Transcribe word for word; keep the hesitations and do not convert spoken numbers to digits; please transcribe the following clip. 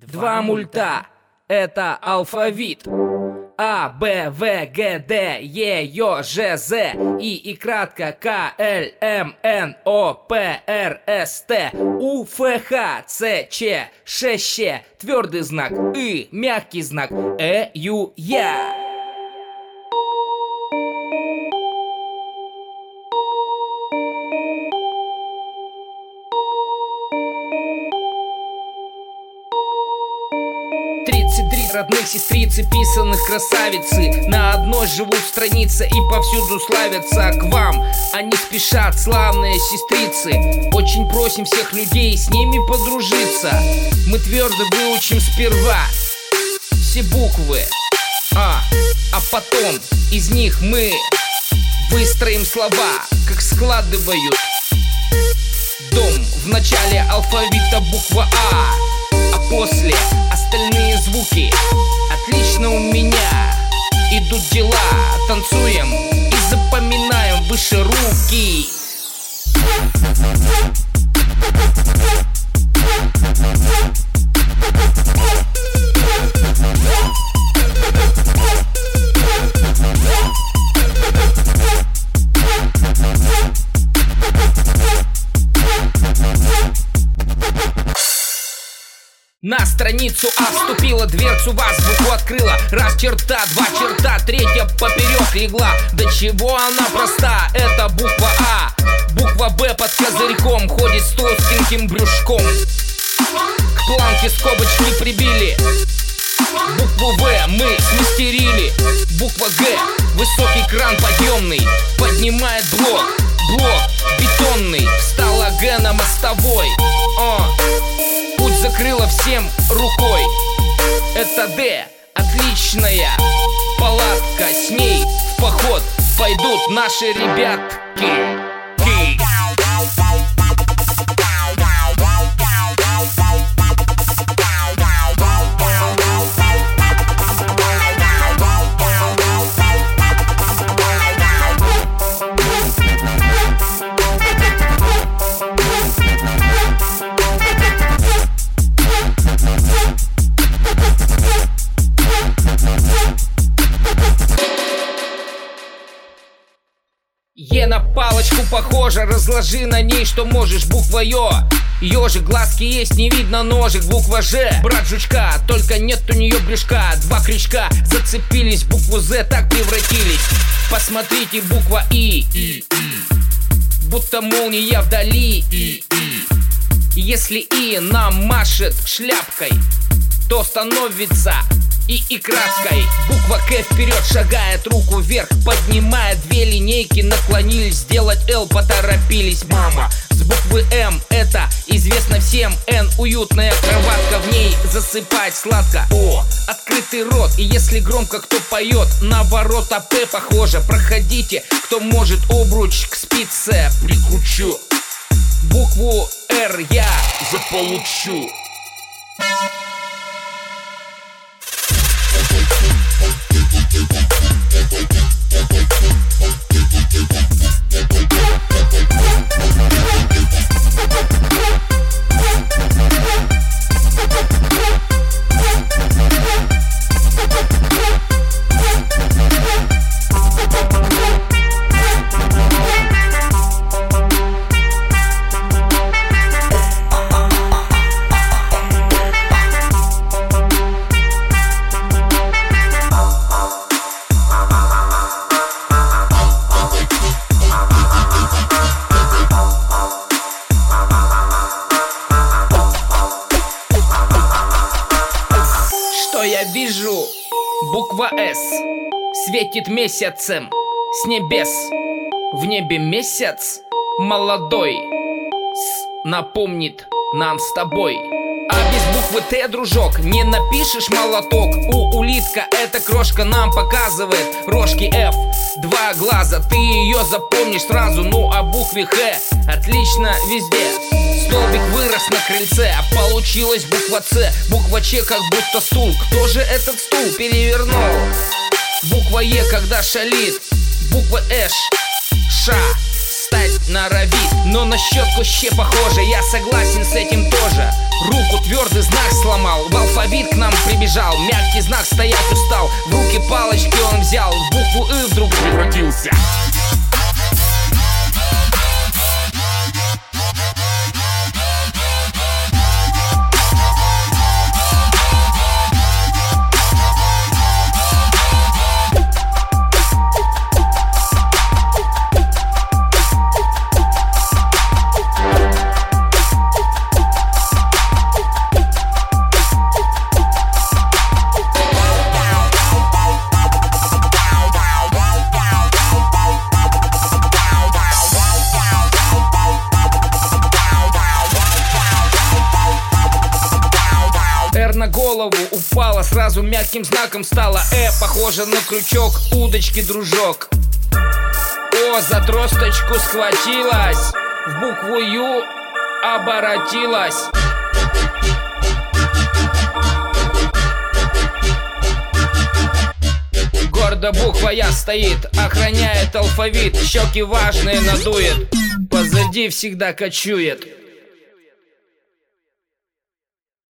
Два мульта — это алфавит. А, Б, В, Г, Д, Е, Ё, Ж, З, И и кратко К, Л, М, Н, О, П, Р, С, Т, У, Ф, Х, Ц, Ч, Ш, Щ, твердый знак И, мягкий знак Э, Ю, Я. Тридцать три родных сестрицы, писанных красавицы, на одной живут странице и повсюду славятся. К вам они спешат, славные сестрицы. Очень просим всех людей с ними подружиться. Мы твердо выучим сперва все буквы А, а потом из них мы выстроим слова, как складывают дом. В начале алфавита буква А, а после остальные звуки. Отлично у меня идут дела. Танцуем и запоминаем выше руки. На страницу А вступила, дверцу в азбуку открыла. Раз черта, два черта, третья поперек легла. До чего она проста, это буква А. Буква Б под козырьком ходит с толстеньким брюшком. К планке скобочки прибили. Букву В мы смастерили. Буква Г, высокий кран подъемный, поднимает блок. Блок бетонный, встала Г на мостовой. О, путь закрыла всем рукой. Это Д, отличная палатка. С ней в поход пойдут наши ребятки. Е на палочку похожа, разложи на ней что можешь. Буква Ё, ёжик, глазки есть, не видно ножик. Буква Ж, брат жучка, только нет у нее брюшка. Два крючка зацепились, букву З так превратились. Посмотрите, буква И, И, И, будто молния вдали. И, И. Если И нам машет шляпкой, то становится И и краткой. Буква К вперед шагает, руку вверх поднимает. Две линейки наклонились, сделать Л поторопились. Мама с буквы М, это известно всем. Н, уютная кроватка, в ней засыпать сладко. О, открытый рот, и если громко кто поет, на ворота П похоже. Проходите, кто может, обруч к спице прикручу. Букву Р я заполучу. Я вижу, буква С светит месяцем с небес. В небе месяц молодой С напомнит нам с тобой. А без буквы Т, дружок, не напишешь молоток. У улитка эта крошка нам показывает рожки Ф. Два глаза, ты ее запомнишь сразу. Ну а букве Х отлично везде. Столбик вырос на крыльце, а получилась буква С. Буква Ч как будто стул. Кто же этот стул перевернул? Буква Е когда шалит. Буква Эш, Ша, стать норовит. Но на щетку ще похоже, я согласен с этим тоже. Руку твердый знак сломал, в алфавите прибежал, мягкий знак стоять устал. В руки палочки он взял, в букву «ы» вдруг превратился. Р на голову упала, сразу мягким знаком стала. Э, похоже на крючок, удочки, дружок. О, за тросточку схватилась, в букву Ю оборотилась. Гордо буква Я стоит, охраняет алфавит. Щеки важные надует, позади всегда кочует.